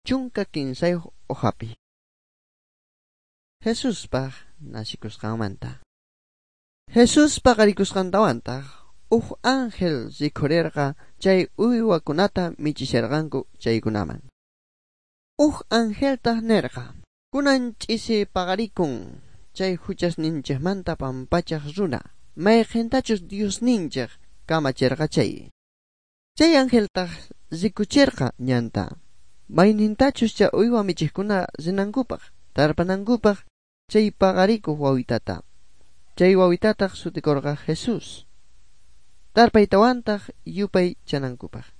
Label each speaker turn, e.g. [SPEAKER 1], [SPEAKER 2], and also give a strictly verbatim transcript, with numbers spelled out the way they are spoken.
[SPEAKER 1] chunka kinsay ohapi. Jesus pa nasikusqanmanta. Jesus pa qarikusqantawanta uj ángel rikhurerqa chay uywakunata michisharqanku chaykunaman. Uj angelta nerqa kunan ch'isi paqarikun chay huchasninchikmanta pampachaq runa mayqintachus Dios ninchik kamachirqa chay. Chay angelta rikuchirqa ñanta maynintachus chay uywa michiqkuna rinankupaq tarpanankupaq chay paqarikuq wawitata. Chay wawitataq sutikurqa Jesus. Tarpaytawantaq yupay chanankupaq.